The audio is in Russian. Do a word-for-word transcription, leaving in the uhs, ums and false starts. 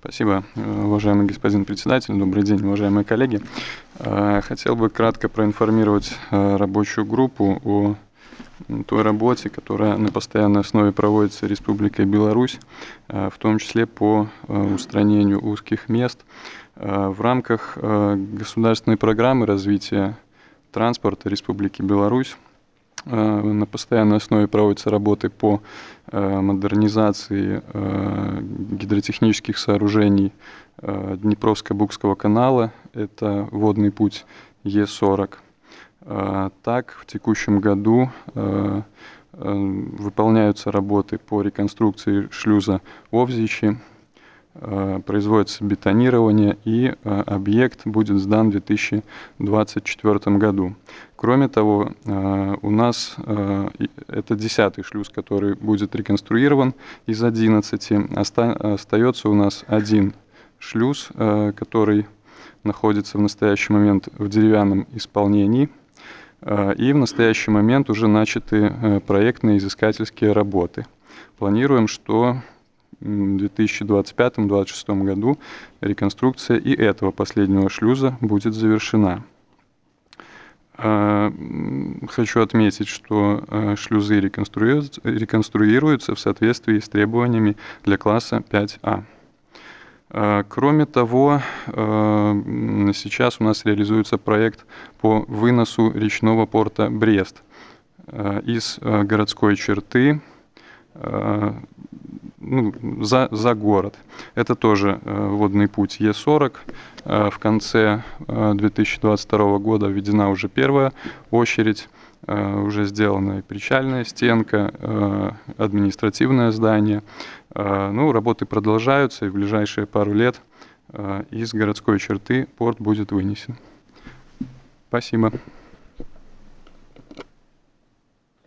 Спасибо, уважаемый господин председатель. Добрый день, уважаемые коллеги. Хотел бы кратко проинформировать рабочую группу о той работе, которая на постоянной основе проводится Республикой Беларусь, в том числе по устранению узких мест в рамках государственной программы развития транспорта Республики Беларусь. На постоянной основе проводятся работы по модернизации гидротехнических сооружений Днепровско-Букского канала, это водный путь Е сорок. Так, в текущем году выполняются работы по реконструкции шлюза Овзичи, производится бетонирование, и объект будет сдан в две тысячи двадцать четвёртом году. Кроме того, у нас это десятый шлюз, который будет реконструирован из одиннадцати. Остается у нас один шлюз, который находится в настоящий момент в деревянном исполнении. И в настоящий момент уже начаты проектные изыскательские работы. Планируем, что в две тысячи двадцать пятом — две тысячи двадцать шестом году реконструкция и этого последнего шлюза будет завершена. Хочу отметить, что шлюзы реконструируются, реконструируются в соответствии с требованиями для класса пять А. Кроме того, сейчас у нас реализуется проект по выносу речного порта Брест из городской черты ну, за, за город. Это тоже водный путь Е сорок. В конце две тысячи двадцать второго года введена уже первая очередь. Уже сделана и причальная стенка, административное здание. Ну, работы продолжаются, и в ближайшие пару лет из городской черты порт будет вынесен. Спасибо.